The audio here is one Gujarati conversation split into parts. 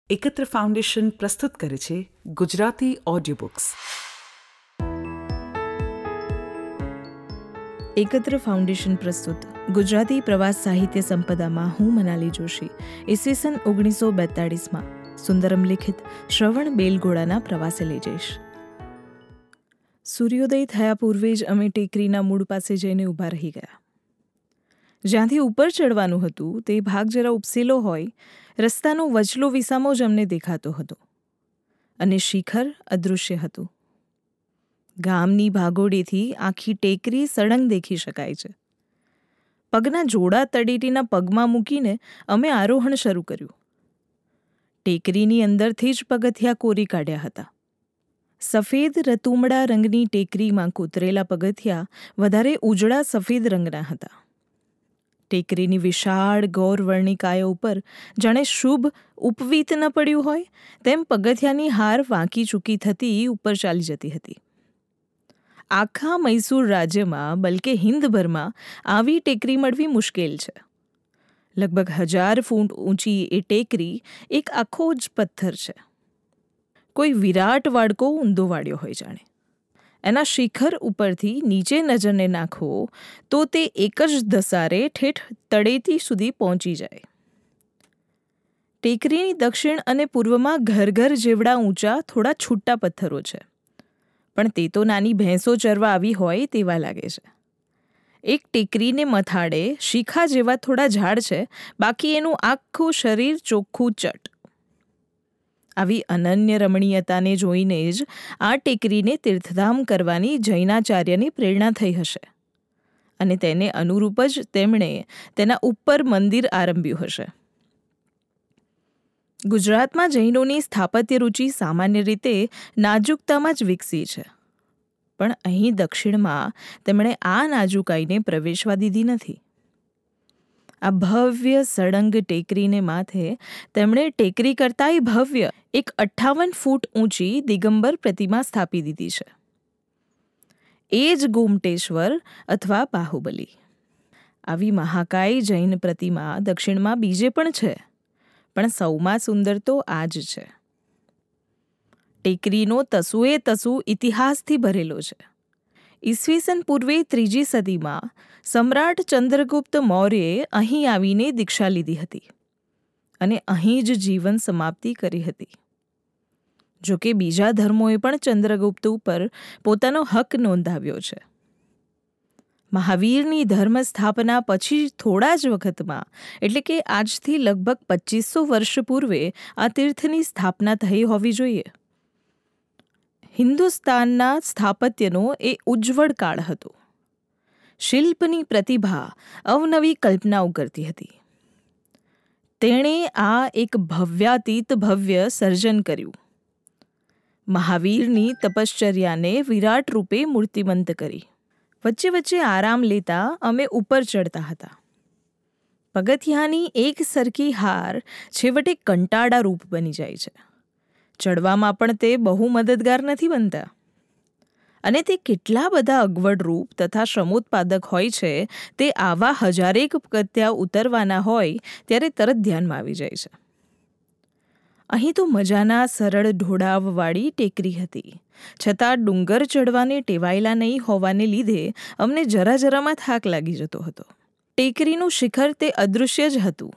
એકત્ર ફાઉન્ડેશન પ્રસ્તુત કરે છે Gujarati audio books. Ekatra foundation પ્રસ્તુત ગુજરાતી પ્રવાસ સાહિત્ય સંપદામાં હું મનાલી જોશી ઈસવીસન 1942માં સુંદરમ લિખિત શ્રવણ બેલગોળાના પ્રવાસે લઈ જઈશ. સૂર્યોદય થયા પૂર્વે જ અમે ટેકરીના મૂળ પાસે જઈને ઊભા રહી ગયા. જ્યાંથી ઉપર ચડવાનું હતું તે ભાગ જરા ઉપસેલો હોય, રસ્તાનો વચલો વિસામો જ અમને દેખાતો હતો અને શિખર અદૃશ્ય હતું. ગામની ભાગોળેથી આખી ટેકરી સળંગ દેખી શકાય છે. પગના જોડા તળેટીના પગમાં મૂકીને અમે આરોહણ શરૂ કર્યું. ટેકરીની અંદરથી જ પગથિયા કોરી કાઢ્યા હતા. સફેદ રતુમડા રંગની ટેકરીમાં કોતરેલા પગથિયા વધારે ઉજળા સફેદ રંગના હતા. ટેકરીની વિશાળ ગૌરવર્ણિકાયો ઉપર જાણે શુભ ઉપવીત ન પડ્યું હોય તેમ પગથિયાની હાર વાંકી ચૂકી થતી ઉપર ચાલી જતી હતી. આખા મૈસૂર રાજ્યમાં બલકે હિંદભરમાં આવી ટેકરી મળવી મુશ્કેલ છે. લગભગ 1000 ફૂટ ઊંચી એ ટેકરી એક આખો જ પથ્થર છે. કોઈ વિરાટ વાડકો ઊંધો વાળ્યો હોય જાણે. એના શિખર ઉપરથી નીચે નજરને નાખો તો તે એક જ ધસારે ઠેઠ તળેટી સુધી પહોંચી જાય. ટેકરીની દક્ષિણ અને પૂર્વમાં ઘર જેવડા ઊંચા થોડા છૂટા પથ્થરો છે, પણ તે તો નાની ભેંસો ચરવા આવી હોય તેવા લાગે છે. એક ટેકરીને મથાળે શિખા જેવા થોડા ઝાડ છે, બાકી એનું આખું શરીર ચોખ્ખું ચટ. આવી અનન્ય રમણીયતાને જોઈને જ આ ટેકરીને તીર્થધામ કરવાની જૈનાચાર્યની પ્રેરણા થઈ હશે અને તેને અનુરૂપ જ તેમણે તેના ઉપર મંદિર આરંભ્યું હશે. ગુજરાતમાં જૈનોની સ્થાપત્ય રૂચિ સામાન્ય રીતે નાજુકતામાં જ વિકસી છે, પણ અહીં દક્ષિણમાં તેમણે આ નાજુકાઈને પ્રવેશવા દીધી નથી. આ ભવ્ય સળંગ ટેકરીને માથે તેમણે ટેકરી કરતાંય ભવ્ય એક 58 ફૂટ ઊંચી દિગંબર પ્રતિમા સ્થાપી દીધી છે. એ જ ગોમટેશ્વર અથવા બાહુબલી. આવી મહાકાય જૈન પ્રતિમા દક્ષિણમાં બીજે પણ છે, પણ સૌમાં સુંદર તો આ જ છે. ટેકરીનો તસુએ તસુ ઇતિહાસથી ભરેલો છે. ઈસવીસન પૂર્વે 3જી સદીમાં સમ્રાટ ચંદ્રગુપ્ત મૌર્યે અહીં આવીને દીક્ષા લીધી હતી અને અહીં જ જીવન સમાપ્તિ કરી હતી. જોકે બીજા ધર્મોએ પણ ચંદ્રગુપ્ત ઉપર પોતાનો હક નોંધાવ્યો છે. મહાવીરની ધર્મ સ્થાપના પછી થોડા જ વખતમાં, એટલે કે આજથી લગભગ 2500 વર્ષ પૂર્વે આ તીર્થની સ્થાપના થઈ હોવી જોઈએ. હિન્દુસ્તાનના સ્થાપત્યનો એ ઉજ્જવળ કાળ હતો. શિલ્પની પ્રતિભા અવનવી કલ્પનાઓ કરતી હતી. તેણે આ એક ભવ્યાતીત ભવ્ય સર્જન કર્યું. મહાવીરની તપશ્ચર્યાને વિરાટ રૂપે મૂર્તિમંત કરી. વચ્ચે વચ્ચે આરામ લેતા અમે ઉપર ચડતા હતા. પગથિયાની એક સરખી હાર છેવટે કંટાળા રૂપ બની જાય છે. ચડવામાં પણ તે બહુ મદદગાર નથી બનતા. અને તે કેટલા બધા અગવડ રૂપ તથા શ્રમોત્પાદક હોય છે તે આવા હજારેક પગથિયા ઉતરવાના હોય ત્યારે તરત ધ્યાનમાં આવી જાય છે. અહીં તો મજાના સરળ ઢોળાવવાળી ટેકરી હતી, છતાં ડુંગર ચડવાને ટેવાયેલા નહીં હોવાને લીધે અમને જરામાં થાક લાગી જતો હતો. ટેકરીનું શિખર તે અદૃશ્ય જ હતું.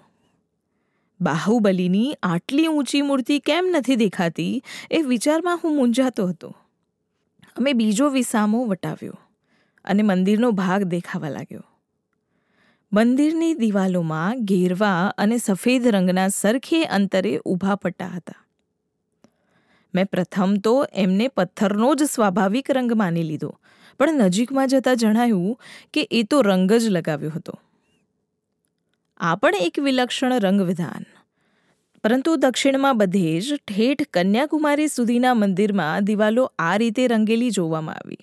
બાહુબલીની આટલી ઊંચી મૂર્તિ કેમ નથી દેખાતી એ વિચારમાં હું મૂંઝાતો હતો. અમે બીજો વિસામો વટાવ્યો અને મંદિરનો ભાગ દેખાવા લાગ્યો. મંદિરની દિવાલોમાં ઘેરવા અને સફેદ રંગના સરખે અંતરે ઊભા પટ્ટા હતા. મેં પ્રથમ તો એમને પથ્થરનો જ સ્વાભાવિક રંગ માની લીધો, પણ નજીકમાં જતાં જણાયું કે એ તો રંગ જ લગાવ્યો હતો. આ પણ એક વિલક્ષણ રંગવિધાન. પરંતુ દક્ષિણમાં બધે જ ઠેઠ કન્યાકુમારી સુધીના મંદિરમાં દિવાલો આ રીતે રંગેલી જોવામાં આવી.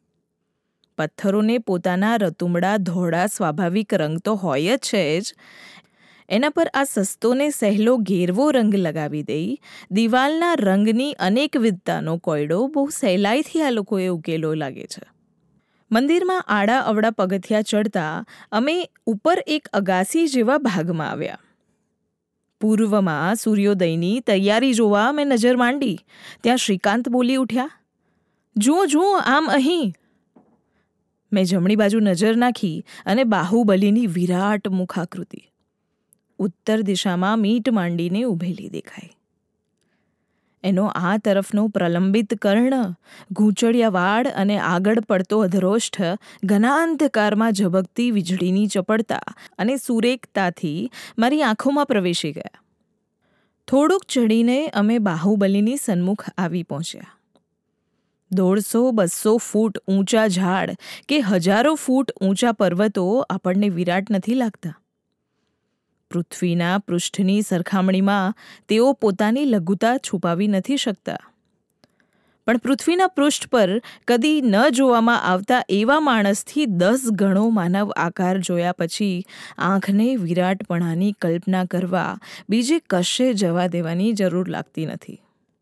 પથ્થરોને પોતાના રતુમડા ધોળા સ્વાભાવિક રંગ તો હોય જ છે જ, એના પર આ સસ્તો ને સહેલો ઘેરવો રંગ લગાવી દઈ દિવાલના રંગની અનેકવિધતાનો કોયડો બહુ સહેલાઈથી આ લોકોએ ઉકેલો લાગે છે. મંદિરમાં આડા અવડા પગથિયા ચડતા અમે ઉપર એક અગાસી જેવા ભાગમાં આવ્યા. પૂર્વમાં સૂર્યોદયની તૈયારી જોવા મેં નજર માંડી ત્યાં શ્રીકાંત બોલી ઉઠ્યા, જુઓ જુઓ, આમ અહીં. મેં જમણી બાજુ નજર નાખી અને બાહુબલીની વિરાટ મુખાકૃતિ ઉત્તર દિશામાં મીટ માંડીને ઊભેલી દેખાઈ. એનો આ તરફનો પ્રલંબિત કર્ણ, ગૂંચળિયા વાળ અને આગળ પડતો અધરોષ્ઠ ઘનાંધકારમાં ઝબકતી વીજળીની ચપળતા અને સુરેખતાથી મારી આંખોમાં પ્રવેશી ગયા. થોડુંક ચડીને અમે બાહુબલીની સન્મુખ આવી પહોંચ્યા. 150-200 ફૂટ ઊંચા ઝાડ કે હજારો ફૂટ ઊંચા પર્વતો આપણને વિરાટ નથી લાગતા. પૃથ્વીના પૃષ્ઠની સરખામણીમાં તેઓ પોતાની લઘુતા છુપાવી નથી શકતા. પણ પૃથ્વીના પૃષ્ઠ પર કદી ન જોવામાં આવતા એવા માણસથી 10 ગણો માનવ આકાર જોયા પછી આંખને વિરાટપણાની કલ્પના કરવા બીજે કશે જવા દેવાની જરૂર લાગતી નથી.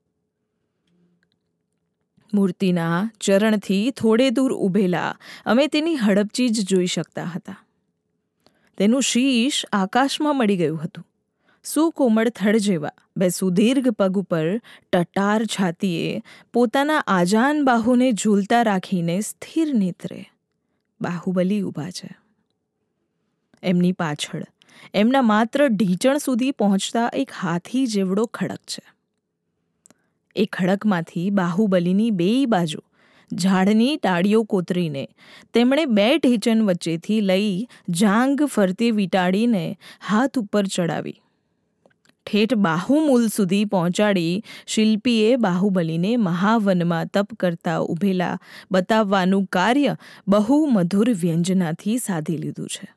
મૂર્તિના ચરણથી થોડે દૂર ઊભેલા અમે તેની હડપચી જ જોઈ શકતા હતા. તેનું શીશ આકાશમાં મળી ગયું હતું. સુકોમળ થડ જેવા 2 સુદીર્ઘ પગ ઉપર ટટાર છાતીએ પોતાના આજાન બાહુને ઝૂલતા રાખીને સ્થિર નેત્રે બાહુબલી ઊભા છે. એમની પાછળ એમના માત્ર ઢીંચણ સુધી પહોંચતા એક હાથી જેવડો ખડક છે. એ ખડકમાંથી બાહુબલીની બેય બાજુ ઝાડની ડાળીઓ કોતરીને તેમણે 2 ઢીંચણ વચ્ચેથી લઈ જાંગ ફરતે વીંટાળીને હાથ ઉપર ચડાવી ઠેઠ બાહુમૂલ સુધી પહોંચાડી શિલ્પીએ બાહુબલીને મહાવનમાં તપ કરતા ઊભેલા બતાવવાનું કાર્ય બહુ મધુર વ્યંજનાથી સાધી લીધું છે.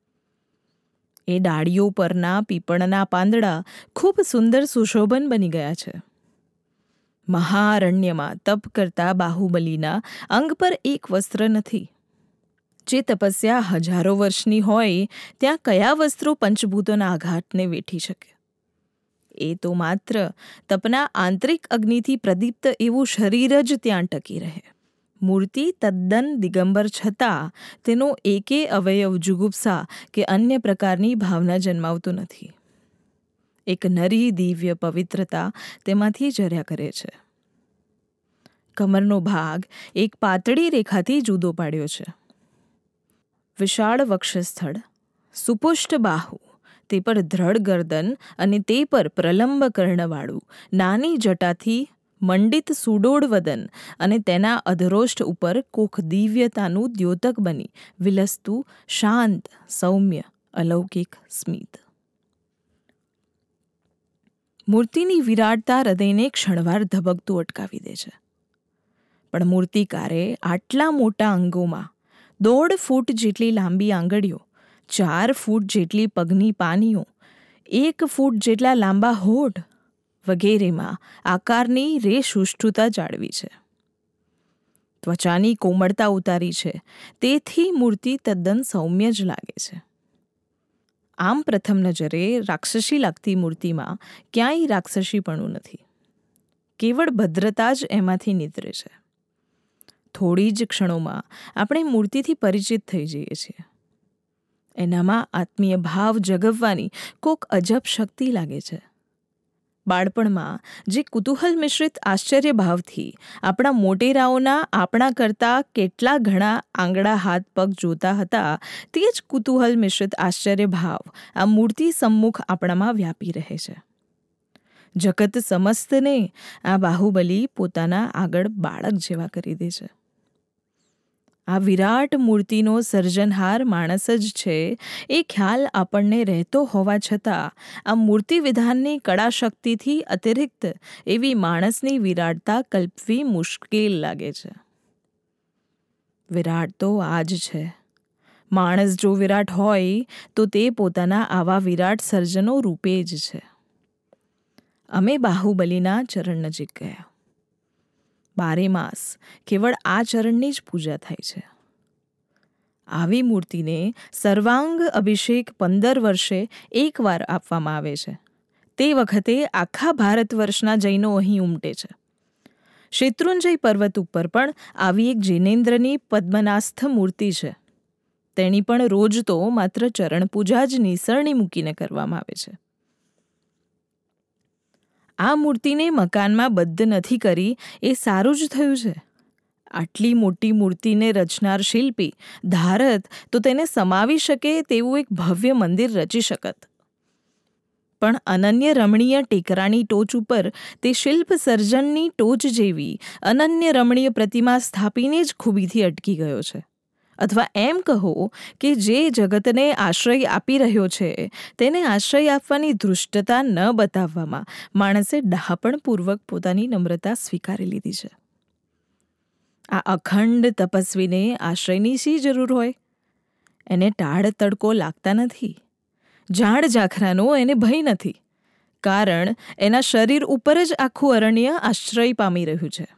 એ ડાળીઓ પરના પીપળના પાંદડા ખૂબ સુંદર સુશોભન બની ગયા છે. મહારણ્યમાં તપ કરતા બાહુબલીના અંગ પર એક વસ્ત્ર નથી. જે તપસ્યા હજારો વર્ષની હોય ત્યાં કયા વસ્ત્રો પંચભૂતોના આઘાતને વેઠી શકે? એ તો માત્ર તપના આંતરિક અગ્નિથી પ્રદીપ્ત એવું શરીર જ ત્યાં ટકી રહે. મૂર્તિ તદ્દન દિગંબર છતાં તેનો એકે અવયવ જુગુપ્સા કે અન્ય પ્રકારની ભાવના જન્માવતો નથી. એક નરી દિવ્ય પવિત્રતા તેમાંથી ઝર્યા કરે છે. કમરનો ભાગ એક પાતળી રેખાથી જુદો પાડ્યો છે. વિશાળ વક્ષસ્થળ, સુપુષ્ટ બાહુ, તે પર દ્રઢ ગરદન અને તે પર પ્રલંબ કર્ણવાળું નાની જટાથી મંડિત સુડોળ વદન અને તેના અધરોષ્ઠ ઉપર કોક દિવ્યતાનું દ્યોતક બની વિલસતું શાંત સૌમ્ય અલૌકિક સ્મિત. મૂર્તિની વિરાટતા હૃદયને ક્ષણવાર ધબકતું અટકાવી દે છે. પણ મૂર્તિકારે આટલા મોટા અંગોમાં 1.5 ફૂટ જેટલી લાંબી આંગળીઓ, 4 ફૂટ જેટલી પગની પાનીઓ, 1 ફૂટ જેટલા લાંબા હોઠ વગેરેમાં આકારની રેસુષ્ઠુતા જાળવી છે. ત્વચાની કોમળતા ઉતારી છે. તેથી મૂર્તિ તદ્દન સૌમ્ય જ લાગે છે. આમ પ્રથમ નજરે રાક્ષસી લાગતી મૂર્તિમાં ક્યાંય રાક્ષસીપણું નથી. કેવળ ભદ્રતા જ એમાંથી નીતરે છે. થોડી જ ક્ષણોમાં આપણે મૂર્તિથી પરિચિત થઈ જઈએ છીએ. એનામાં આત્મીય ભાવ જગવવાની કોક અજબ શક્તિ લાગે છે. બાળપણમાં જે કુતૂહલ મિશ્રિત આશ્ચર્ય ભાવથી આપણા મોટેરાઓના આપણા કરતાં કેટલા ઘણા આંગળા હાથ પગ જોતા હતા, તે જ કુતૂહલ મિશ્રિત આશ્ચર્ય ભાવ આ મૂર્તિ સમ્મુખ આપણામાં વ્યાપી રહે છે. જગત સમસ્તને આ બાહુબલી પોતાના આગળ બાળક જેવા કરી દે છે. આ વિરાટ મૂર્તિનો સર્જનહાર માણસ જ છે એ ખ્યાલ આપણને રહેતો હોવા છતાં આ મૂર્તિ વિધાનની કળા શક્તિથી અતિરિક્ત એવી માણસની વિરાટતા કલ્પવી મુશ્કેલ લાગે છે. વિરાટ તો આ જ છે. માણસ જો વિરાટ હોય તો તે પોતાના આવા વિરાટ સર્જનો રૂપે જ છે. અમે બાહુબલીના ચરણ નજીક ગયા. 12 માસ કેવળ આ ચરણની જ પૂજા થાય છે. આવી મૂર્તિને સર્વાંગ અભિષેક 15 વર્ષે એકવાર આપવામાં આવે છે. તે વખતે આખા ભારત વર્ષના જૈનો અહીં ઉમટે છે. શેત્રુંજય પર્વત ઉપર પણ આવી એક જૈનેન્દ્રની પદ્મનાસ્થ મૂર્તિ છે. તેની પણ રોજ તો માત્ર ચરણ પૂજા જ નિસરણી મૂકીને કરવામાં આવે છે. આ મૂર્તિને મકાનમાં બંધ નથી કરી એ સારું જ થયું છે. આટલી મોટી મૂર્તિને રચનાર શિલ્પી ધારત તો તેને સમાવી શકે તેવું એક ભવ્ય મંદિર રચી શકત. પણ અનન્ય રમણીય ટેકરાની ટોચ ઉપર તે શિલ્પ સર્જનની ટોચ જેવી અનન્ય રમણીય પ્રતિમા સ્થાપીને જ ખૂબીથી અટકી ગયો છે. અથવા એમ કહો કે જે જગતને આશ્રય આપી રહ્યો છે તેને આશ્રય આપવાની ધૃષ્ટતા ન બતાવવામાં માણસે ડહાપણપૂર્વક પોતાની નમ્રતા સ્વીકારી લીધી છે. આ અખંડ તપસ્વીને આશ્રયની શી જરૂર હોય? એને ટાળ તડકો લાગતા નથી. ઝાડ ઝાખરાનો એને ભય નથી, કારણ એના શરીર ઉપર જ આખું અરણ્ય આશ્રય પામી રહ્યું છે.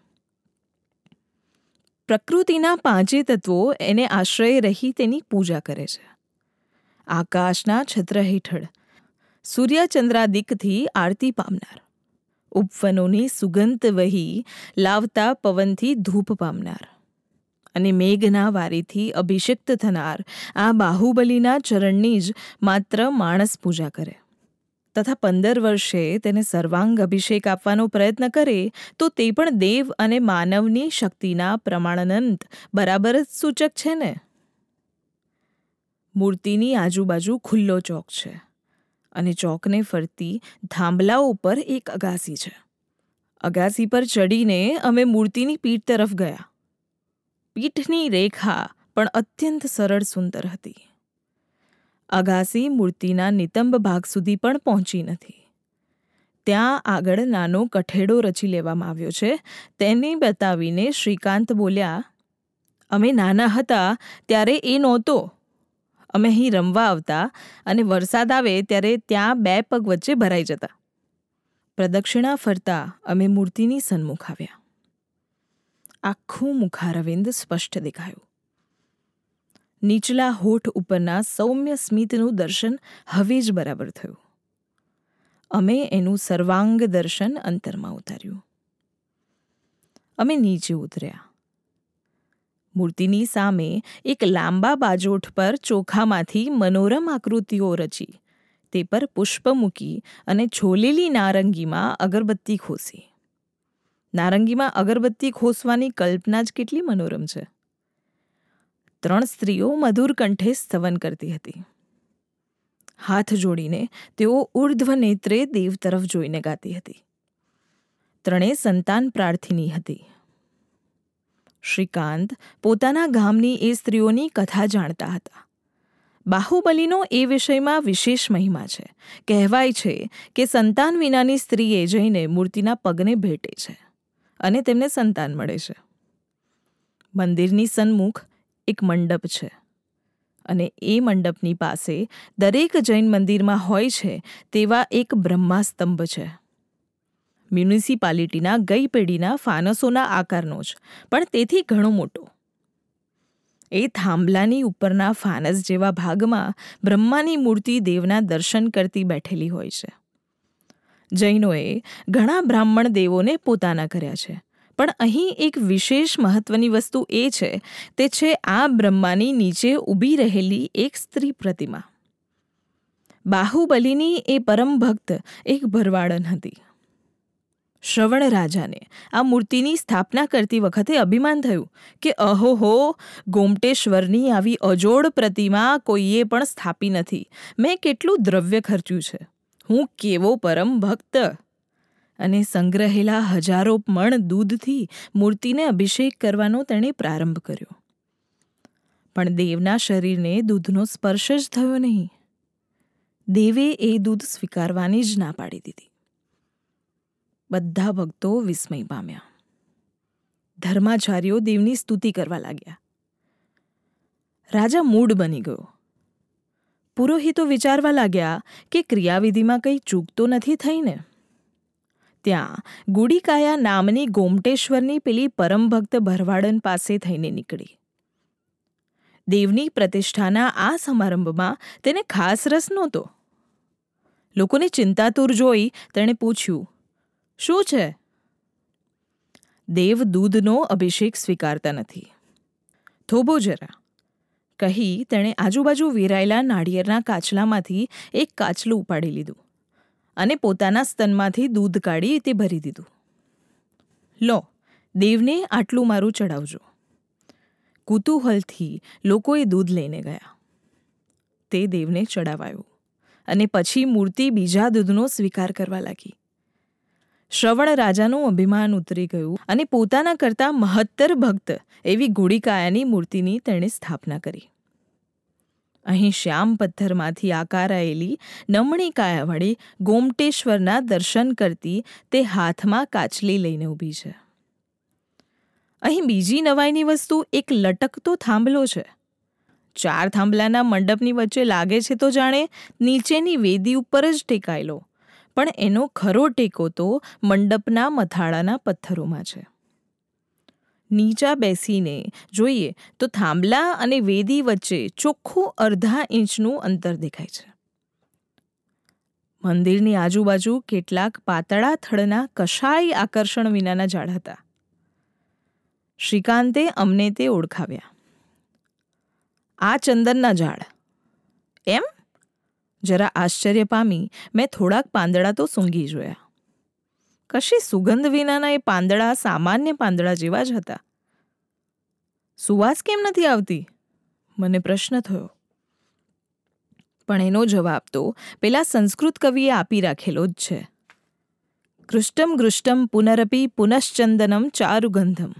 પ્રકૃતિના પાંચે તત્વો એને આશ્રય રહી તેની પૂજા કરે છે. આકાશના છત્ર હેઠળ સૂર્યચંદ્રાદિકથી આરતી પામનાર, ઉપવનોની સુગંધ વહી લાવતા પવનથી ધૂપ પામનાર અને મેઘના વારીથી અભિષિક્ત થનાર આ બાહુબલીના ચરણની જ માત્ર માણસ પૂજા કરે તથા 15 વર્ષે તેને સર્વાંગ અભિષેક આપવાનો પ્રયત્ન કરે તો તે પણ દેવ અને માનવની શક્તિના પ્રમાણનંત બરાબર જ સૂચક છે ને? મૂર્તિની આજુબાજુ ખુલ્લો ચોક છે અને ચોકને ફરતી થાંભલાઓ ઉપર એક અગાસી છે. અગાસી પર ચડીને અમે મૂર્તિની પીઠ તરફ ગયા. પીઠની રેખા પણ અત્યંત સરળ સુંદર હતી. અગાસી મૂર્તિના નિતંબ ભાગ સુધી પણ પહોંચી નથી. ત્યાં આગળ નાનો કઠેડો રચી લેવામાં આવ્યો છે. તેને બતાવીને શ્રીકાંત બોલ્યા, અમે નાના હતા ત્યારે એ નહોતો. અમે અહીં રમવા આવતા અને વરસાદ આવે ત્યારે ત્યાં 2 પગ વચ્ચે ભરાઈ જતા. પ્રદક્ષિણા ફરતા અમે મૂર્તિની સન્મુખ આવ્યા. આખું મુખારવિંદ સ્પષ્ટ દેખાયું. નીચલા હોઠ ઉપરના સૌમ્ય સ્મિતનું દર્શન હવે જ બરાબર થયું. અમે એનું સર્વાંગ દર્શન અંતરમાં ઉતાર્યું. અમે નીચે ઉતર્યા. મૂર્તિની સામે એક લાંબા બાજોઠ પર ચોખામાંથી મનોરમ આકૃતિઓ રચી તે પર પુષ્પ મૂકી અને છોલેલી નારંગીમાં અગરબત્તી ખોસી. નારંગીમાં અગરબત્તી ખોસવાની કલ્પના જ કેટલી મનોરમ છે. 3 સ્ત્રીઓ મધુર કંઠે સ્તવન કરતી હતી. હાથ જોડીને તેઓ ઉર્ધ્વ નેત્રે દેવ તરફ જોઈને ગાતી હતી. 3 સંતાન પ્રાર્થિની હતી. શ્રીકાંત પોતાના ગામની એ સ્ત્રીઓની કથા જાણતા હતા. બાહુબલીનો એ વિષયમાં વિશેષ મહિમા છે. કહેવાય છે કે સંતાન વિનાની સ્ત્રીએ જઈને મૂર્તિના પગને ભેટે છે અને તેમને સંતાન મળે છે. મંદિરની સન્મુખ એક મંડપ છે અને એ મંડપની પાસે દરેક જૈન મંદિરમાં હોય છે તેવા એક બ્રહ્માસ્તંભ છે. મ્યુનિસિપાલિટીના ગઈ પેઢીના ફાનસોના આકારનો જ, પણ તેથી ઘણો મોટો. એ થાંભલાની ઉપરના ફાનસ જેવા ભાગમાં બ્રહ્માની મૂર્તિ દેવના દર્શન કરતી બેઠેલી હોય છે. જૈનોએ ઘણા બ્રાહ્મણ દેવોને પોતાના કર્યા છે, પણ અહીં એક વિશેષ મહત્વની વસ્તુ એ છે તે છે આ બ્રહ્માની નીચે ઊભી રહેલી એક સ્ત્રી પ્રતિમા. બાહુબલીની એ પરમ ભક્ત એક ભરવાડન હતી. શ્રવણ રાજાને આ મૂર્તિની સ્થાપના કરતી વખતે અભિમાન થયું કે અહોહો, ગોમટેશ્વરની આવી અજોડ પ્રતિમા કોઈએ પણ સ્થાપી નથી. મેં કેટલું દ્રવ્ય ખર્ચ્યું છે. હું કેવો પરમ ભક્ત! અને સંગ્રહેલા હજારો મણ દૂધથી મૂર્તિને અભિષેક કરવાનો તેણે પ્રારંભ કર્યો. પણ દેવના શરીરને દૂધનો સ્પર્શ જ થયો નહીં. દેવે એ દૂધ સ્વીકારવાની જ ના પાડી દીધી. બધા ભક્તો વિસ્મય પામ્યા. ધર્માચાર્યો દેવની સ્તુતિ કરવા લાગ્યા. રાજા મૂઢ બની ગયો. પુરોહિતો વિચારવા લાગ્યા કે ક્રિયાવિધિમાં કંઈ ચૂક તો નથી થઈ ને? ત્યાં ગુડીકાયા નામની ગોમટેશ્વરની પેલી પરમ ભક્ત ભરવાડન પાસે થઈને નીકળી. દેવની પ્રતિષ્ઠાના આ સમારંભમાં તેને ખાસ રસ નહોતો. લોકોને ચિંતાતુર જોઈ તેણે પૂછ્યું, શું છે? દેવ દૂધનો અભિષેક સ્વીકારતા નથી. થોભો જરા, કહી તેણે આજુબાજુ વેરાયેલા નાળિયેરના કાચલામાંથી એક કાચલું ઉપાડી લીધું અને પોતાના સ્તનમાંથી દૂધ કાઢી તે ભરી દીધું. લો, દેવને આટલું મારું ચડાવજો. કુતૂહલથી લોકોએ દૂધ લઈને ગયા. તે દેવને ચડાવાયું અને પછી મૂર્તિ બીજા દૂધનો સ્વીકાર કરવા લાગી. શ્રવણ રાજાનું અભિમાન ઉતરી ગયું અને પોતાના કરતાં મહત્તર ભક્ત એવી ગોળીકાયાની મૂર્તિની તેણે સ્થાપના કરી. અહીં શ્યામ પથ્થરમાંથી આકારાયેલી નમણી કાયાવાળી ગોમટેશ્વરના દર્શન કરતી તે હાથમાં કાચલી લઈને ઊભી છે. અહીં બીજી નવાઈની વસ્તુ એક લટકતો થાંભલો છે. 4 થાંભલાના મંડપની વચ્ચે લાગે છે તો જાણે નીચેની વેદી ઉપર જ ટેકાયેલો, પણ એનો ખરો ટેકો તો મંડપના મથાળાના પથ્થરોમાં છે. નીચા બેસીને જોઈએ તો થાંભલા અને વેદી વચ્ચે ચોખ્ખું અડધા ઇંચનું અંતર દેખાય છે. મંદિરની આજુબાજુ કેટલાક પાતળા થડના કશાય આકર્ષણ વિનાના ઝાડ હતા. શ્રીકાંતે અમને તે ઓળખાવ્યા. આ ચંદનના ઝાડ. એમ? જરા આશ્ચર્ય પામી મેં થોડાક પાંદડા તો સૂંઘી જોયા. કશી સુગંધ વિનાના એ પાંદડા સામાન્ય પાંદડા જેવા જ હતા. સુવાસ કેમ નથી આવતી? મને પ્રશ્ન થયો. પણ એનો જવાબ તો પેલા સંસ્કૃત કવિએ આપી રાખેલો જ છે. કૃષ્ટમ ગૃષ્ટમ પુનરપી પુનશ્ચંદનમ ચારુગંધમ.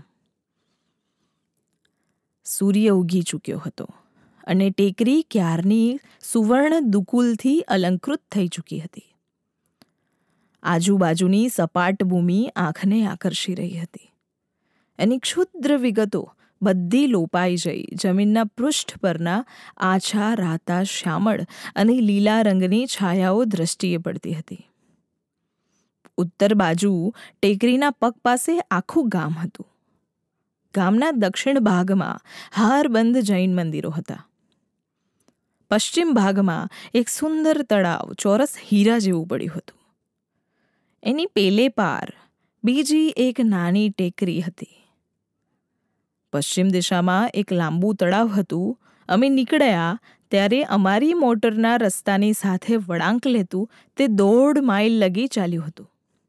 સૂર્ય ઉગી ચૂક્યો હતો અને ટેકરી ક્યારની સુવર્ણ દુકુલથી અલંકૃત થઈ ચૂકી હતી. આજુબાજુની સપાટ ભૂમિ આંખને આકર્ષી રહી હતી. એની ક્ષુદ્ર વિગતો બધી લોપાઈ જઈ જમીનના પૃષ્ઠ પરના આછા રાતા શ્યામળ અને લીલા રંગની છાયાઓ દ્રષ્ટિએ પડતી હતી. ઉત્તર બાજુ ટેકરીના પગ પાસે આખું ગામ હતું. ગામના દક્ષિણ ભાગમાં હારબંધ જૈન મંદિરો હતા. પશ્ચિમ ભાગમાં એક સુંદર તળાવ ચોરસ હીરા જેવું પડ્યું હતું. એની પેલે પાર બીજી એક નાની ટેકરી હતી. પશ્ચિમ દિશામાં એક લાંબુ તળાવ હતું. અમે નીકળ્યા ત્યારે અમારી મોટરના રસ્તાની સાથે વળાંક લેતું તે 1.5 માઇલ લગી ચાલ્યું હતું.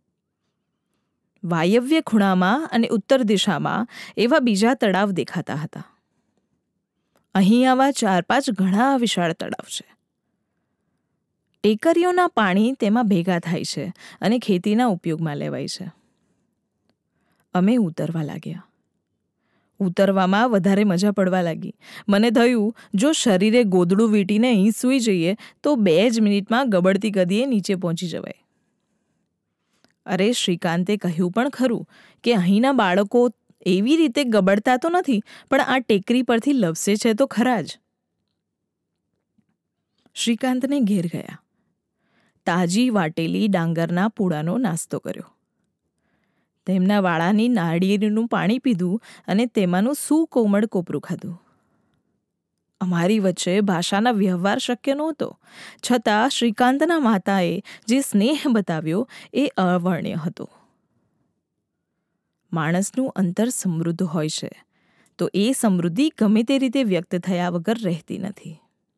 વાયવ્ય ખૂણામાં અને ઉત્તર દિશામાં એવા બીજા તળાવ દેખાતા હતા. અહીં આવા 4-5 ઘણા વિશાળ તળાવ છે. ટેકરીઓના પાણી તેમાં ભેગા થાય છે અને ખેતીના ઉપયોગમાં લેવાય છે. અમે ઉતરવા લાગ્યા. ઉતરવામાં વધારે મજા પડવા લાગી. મને થયું જો શરીરે ગોદડું વીંટીને અહીં સૂઈ જઈએ તો 2 જ મિનિટમાં ગબડતી ગદીએ નીચે પહોંચી જવાય. અરે, શ્રીકાંતે કહ્યું પણ ખરું કે અહીંના બાળકો એવી રીતે ગબડતા તો નથી, પણ આ ટેકરી પરથી લપસે છે તો ખરા જ. શ્રીકાંતને ઘેર ગયા. તાજી વાટેલી ડાંગરના પૂડાનો નાસ્તો કર્યો. તેમના વાળાની નાળિયેરનું પાણી પીધું અને તેમાંનું સુકોમળ કોપરું ખાધું. અમારી વચ્ચે ભાષાના વ્યવહાર શક્ય નહોતો, છતાં શ્રીકાંતના માતાએ જે સ્નેહ બતાવ્યો એ અવર્ણ્ય હતો. માણસનું અંતર સમૃદ્ધ હોય છે તો એ સમૃદ્ધિ ગમે તે રીતે વ્યક્ત થયા વગર રહેતી નથી.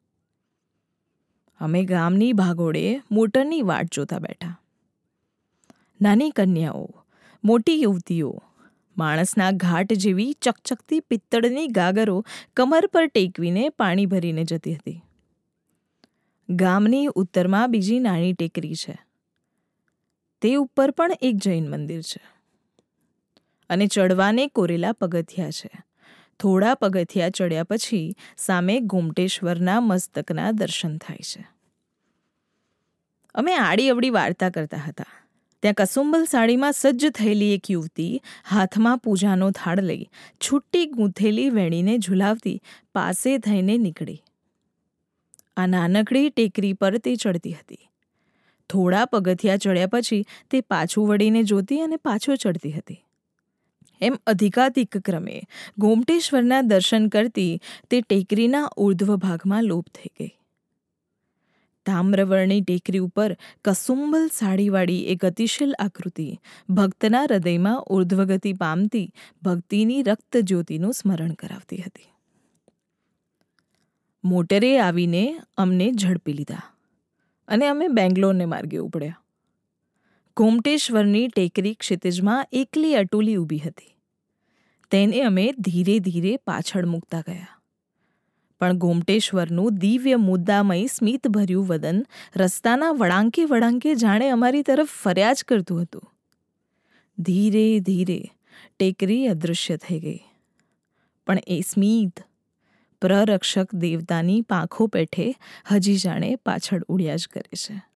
અમે ગામની ભાગોળે મોટરની વાટ જોતા બેઠા. નાની કન્યાઓ, મોટી યુવતીઓ, માણસના ઘાટ જેવી ચકચકતી પિત્તળની ગાગરો કમર પર ટેકવીને પાણી ભરીને જતી હતી. ગામની ઉત્તરમાં બીજી નાની ટેકરી છે. તે ઉપર પણ એક જૈન મંદિર છે અને ચડવાને કોરેલા પગથિયા છે. થોડા પગથિયા ચડ્યા પછી સામે ગોમટેશ્વરના મસ્તકના દર્શન થાય છે. અમે આડી અવળી વાર્તા કરતા હતા. ત્યાં કસુંબલ સાડીમાં સજ્જ થયેલી એક યુવતી હાથમાં પૂજાનો થાળ લઈ છૂટી ગૂંથેલી વેણીને ઝુલાવતી પાસે થઈને નીકળી. આ નાનકડી ટેકરી પર તે ચડતી હતી. થોડા પગથિયા ચડ્યા પછી તે પાછું વળીને જોતી અને પાછો ચડતી હતી. એમ અધિકાધિક ક્રમે ગોમટેશ્વરના દર્શન કરતી તે ટેકરીના ઉર્ધ્વ ભાગમાં લોપ થઈ ગઈ. તામ્રવર્ણી ટેકરી ઉપર કસુંબલ સાડીવાળી એ ગતિશીલ આકૃતિ ભક્તના હૃદયમાં ઉર્ધ્વગતિ પામતી ભક્તિની રક્ત જ્યોતિનું સ્મરણ કરાવતી હતી. મોટરે આવીને અમને ઝડપી લીધા અને અમે બેંગ્લોરને માર્ગે ઉપડ્યા. ગોમટેશ્વરની ટેકરી ક્ષિતિજમાં એકલી અટુલી ઊભી હતી. તેને અમે ધીરે ધીરે પાછળ મૂકતા ગયા, પણ ગોમટેશ્વરનું દિવ્ય મુદ્દામય સ્મિતભર્યું વદન રસ્તાના વળાંકે વળાંકે જાણે અમારી તરફ ફર્યા જ કરતું હતું. ધીરે ધીરે ટેકરી અદૃશ્ય થઈ ગઈ, પણ એ સ્મિત પ્રરક્ષક દેવતાની પાંખો પેઠે હજી જાણે પાછળ ઉડ્યા જ કરે છે.